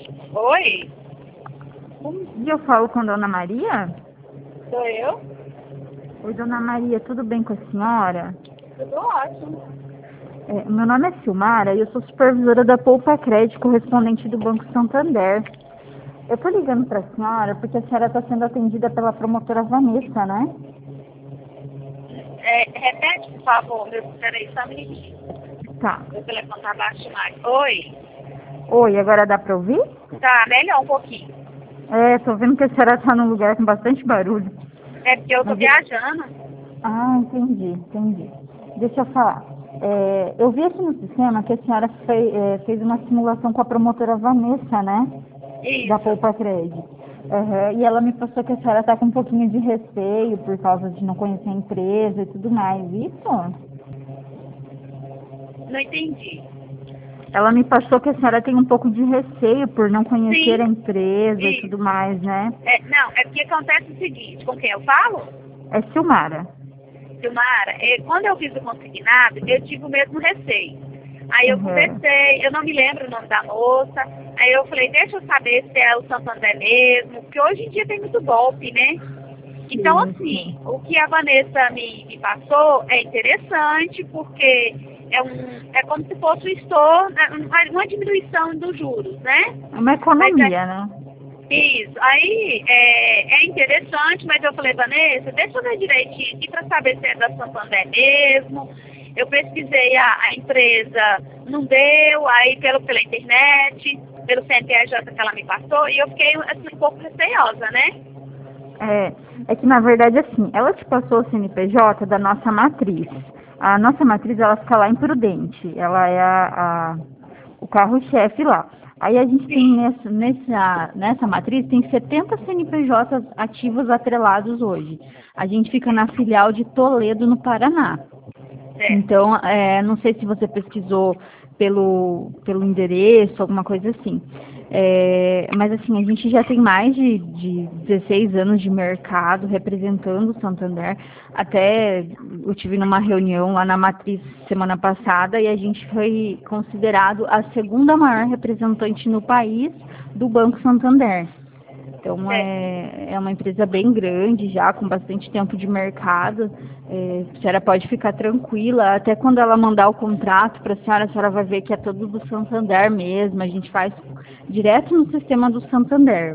Oi, E eu falo com a Dona Maria? sou eu. Oi, Dona Maria, tudo bem com a senhora? Tudo ótimo. Meu nome é Silmara e eu sou supervisora da Poupa Crédito, correspondente do Banco Santander. Eu tô ligando para a senhora porque a senhora está sendo atendida pela promotora Vanessa, né? Repete, por favor. Peraí, só um minutinho. Tá. Meu telefone tá baixo demais. Oi. Oi, agora dá para ouvir? Tá, melhor um pouquinho. Tô vendo que a senhora está num lugar com bastante barulho. É porque eu tô Mas viajando. entendi. Deixa eu falar. Eu vi aqui no sistema que a senhora fez uma simulação com a promotora Vanessa, né? Da Isso. Poupa Crédito. E ela me passou que a senhora está com um pouquinho de receio por causa de não conhecer a empresa e tudo mais. Isso? Não entendi. Ela me passou que a senhora tem um pouco de receio por não conhecer a Sim. empresa e tudo Isso. mais, né? Não, é porque acontece o seguinte, com quem eu falo? É Silmara. Silmara, quando eu fiz o consignado, eu tive o mesmo receio. Aí eu Uhum. conversei, eu não me lembro o nome da moça, aí eu falei, deixa eu saber se é o Santander mesmo, porque hoje em dia tem muito golpe, né? Então, Sim, assim, sim. o que a Vanessa me passou é interessante, porque é como se fosse o store, né, uma diminuição dos juros, né? É uma Mas economia, né? isso, aí é interessante, mas eu falei, Vanessa, deixa eu ver direitinho aqui para saber se é da Santander mesmo. Eu pesquisei a empresa, não deu, aí pela internet, pelo CNPJ que ela me passou, e eu fiquei assim, um pouco receosa, né? É que na verdade assim, ela te passou o CNPJ da nossa matriz. A nossa matriz ela fica lá em Prudente. Ela é o carro-chefe lá. Aí a gente tem Sim, nessa matriz tem 70 CNPJs ativos atrelados hoje. A gente fica na filial de Toledo, no Paraná. certo. Então, não sei se você pesquisou pelo endereço, alguma coisa assim. Mas assim, a gente já tem mais de 16 anos de mercado representando o Santander. Até eu tive numa reunião lá na Matriz semana passada e a gente foi considerado a segunda maior representante no país do Banco Santander. Então Certo. é uma empresa bem grande já, com bastante tempo de mercado. A senhora pode ficar tranquila, até quando ela mandar o contrato para a senhora vai ver que é todo do Santander mesmo, a gente faz direto no sistema do Santander.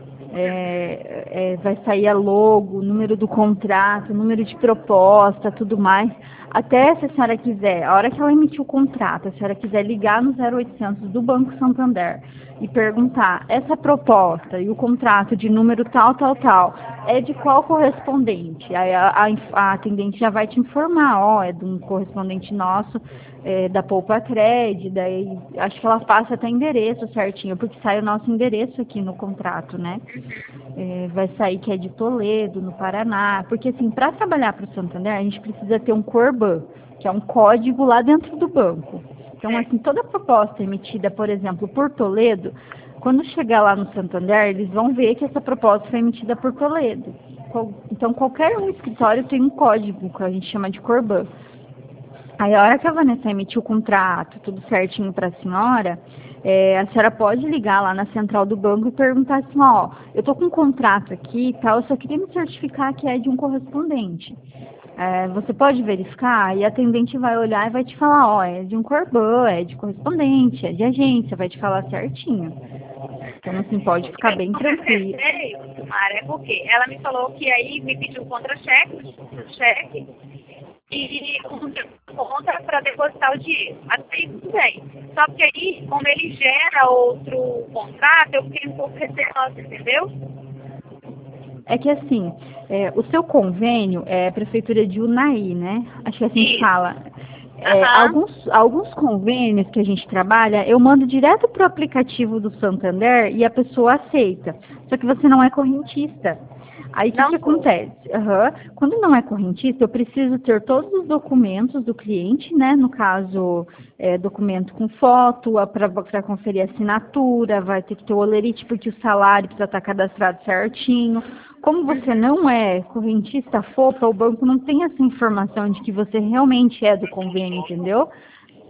Vai sair a logo, número do contrato, número de proposta, tudo mais. Até se a senhora quiser, a hora que ela emitir o contrato, a senhora quiser ligar no 0800 do Banco Santander e perguntar, essa proposta e o contrato de número tal, tal, tal, é de qual correspondente? Aí a atendente já vai te informar, é de um correspondente nosso, da Poupa Cred, daí acho que ela passa até endereço certinho, porque sai o nosso endereço aqui no contrato, né? Vai sair que é de Toledo, no Paraná, porque assim, para trabalhar para o Santander, a gente precisa ter um Corban, que é um código lá dentro do banco. Então, assim, toda proposta emitida, por exemplo, por Toledo, quando chegar lá no Santander, eles vão ver que essa proposta foi emitida por Toledo. Então, qualquer um escritório tem um código, que a gente chama de Corban. Aí, a hora que a Vanessa emitiu o contrato, tudo certinho para a senhora pode ligar lá na central do banco e perguntar assim, eu tô com um contrato aqui e tal, eu só queria me certificar que é de um correspondente. Você pode verificar? E a atendente vai olhar e vai te falar, é de um Corban, é de correspondente, é de agência, vai te falar certinho. Então, assim, pode ficar bem O que eu tranquilo. pensei, Mara, é porque ela me falou que aí me pediu um contra-cheque, e conta para depositar o dinheiro. Até aí tudo bem. Só que aí, como ele gera outro contrato, eu fiquei um pouco receosa, entendeu? É que assim, o seu convênio é a Prefeitura de Unai, né? Acho que assim que Isso. fala. Aham. Alguns convênios que a gente trabalha, eu mando direto para o aplicativo do Santander e a pessoa aceita. Só que você não é correntista. Aí o que que Não sou. acontece? Quando não é correntista, eu preciso ter todos os documentos do cliente, né? No caso, documento com foto, para conferir a assinatura, vai ter que ter o olerite, porque o salário precisa estar cadastrado certinho. Como você não é correntista FOPA, o banco não tem essa informação de que você realmente é do convênio, entendeu?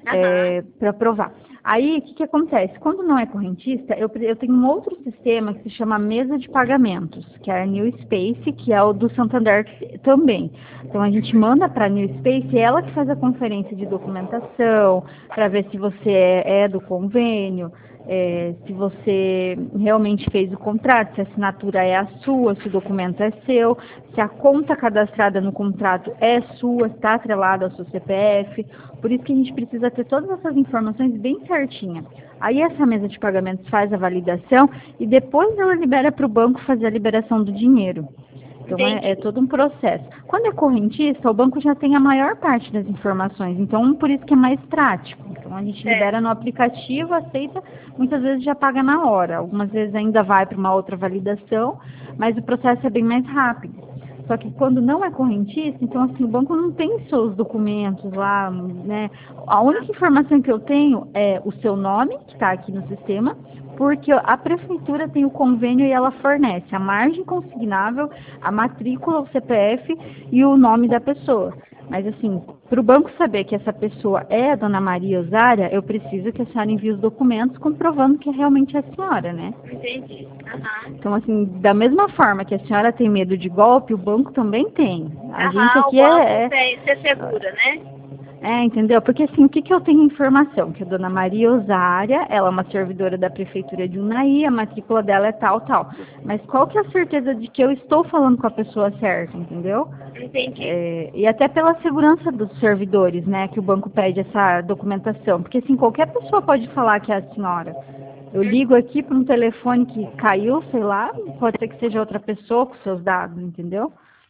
para provar. Aí, o que acontece? Quando não é correntista, eu tenho um outro sistema que se chama mesa de pagamentos, que é a New Space, que é o do Santander também. Então, a gente manda para a New Space e ela que faz a conferência de documentação, para ver se você é do convênio, se você realmente fez o contrato, se a assinatura é a sua, se o documento é seu, se a conta cadastrada no contrato é sua, está atrelada ao seu CPF. Por isso que a gente precisa ter todas essas informações bem certinha. Aí essa mesa de pagamentos faz a validação e depois ela libera para o banco fazer a liberação do dinheiro. Então, é todo um processo. Quando é correntista, o banco já tem a maior parte das informações. Então, por isso que é mais prático. Então, a gente libera no aplicativo, aceita, muitas vezes já paga na hora. Algumas vezes ainda vai para uma outra validação, mas o processo é bem mais rápido. Só que quando não é correntista, então, assim, o banco não tem seus documentos lá, né? A única informação que eu tenho é o seu nome, que está aqui no sistema, porque a prefeitura tem o convênio e ela fornece a margem consignável, a matrícula, o CPF e o nome da pessoa. Mas, assim, para o banco saber que essa pessoa é a dona Maria Osária, eu preciso que a senhora envie os documentos comprovando que realmente é a senhora, né? Entendi. Então, assim, da mesma forma que a senhora tem medo de golpe, o banco também tem. A gente aqui o banco tem, você segura, né? Entendeu? Porque assim, o que eu tenho informação? Que a dona Maria Osária, ela é uma servidora da prefeitura de Unai, a matrícula dela é tal, tal. Mas qual que é a certeza de que eu estou falando com a pessoa certa, entendeu? Entendi. E até pela segurança dos servidores, né, que o banco pede essa documentação. Porque assim, qualquer pessoa pode falar que é a senhora. Eu ligo aqui para um telefone que caiu, sei lá, pode ser que seja outra pessoa com seus dados, entendeu?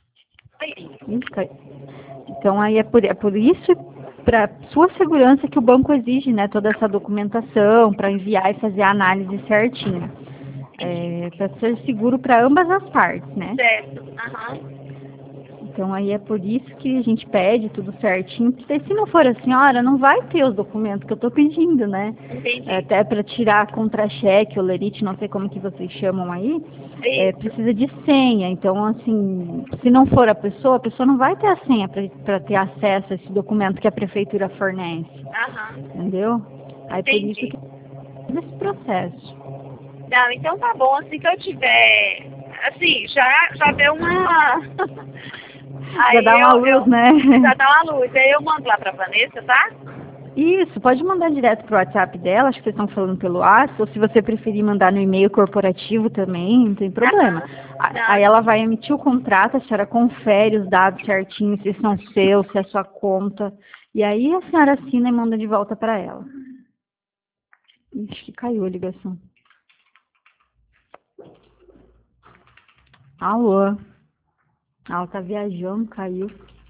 Então, aí é por isso, para sua segurança, que o banco exige, né, toda essa documentação para enviar e fazer a análise certinha. Para ser seguro para ambas as partes, né? Certo. Então, aí é por isso que a gente pede tudo certinho, porque se não for a senhora, não vai ter os documentos que eu estou pedindo, né? Entendi. Até para tirar contra-cheque, olerite, não sei como que vocês chamam aí, precisa de senha. Então, assim, se não for a pessoa não vai ter a senha para ter acesso a esse documento que a prefeitura fornece. Entendeu? Aí por isso que esse processo. Não, então tá bom, assim que eu tiver, assim, já deu uma... Já dá uma luz, né? Já dá uma luz. Aí eu mando lá pra Vanessa, tá? Isso, pode mandar direto pro WhatsApp dela, acho que vocês estão falando pelo WhatsApp, ou se você preferir mandar no e-mail corporativo também, não tem problema. Aí ela vai emitir o contrato, a senhora confere os dados certinhos, se são seus, se é sua conta, e aí a senhora assina e manda de volta para ela. Ixi, caiu a ligação. Alô? Ela tá viajando, caiu.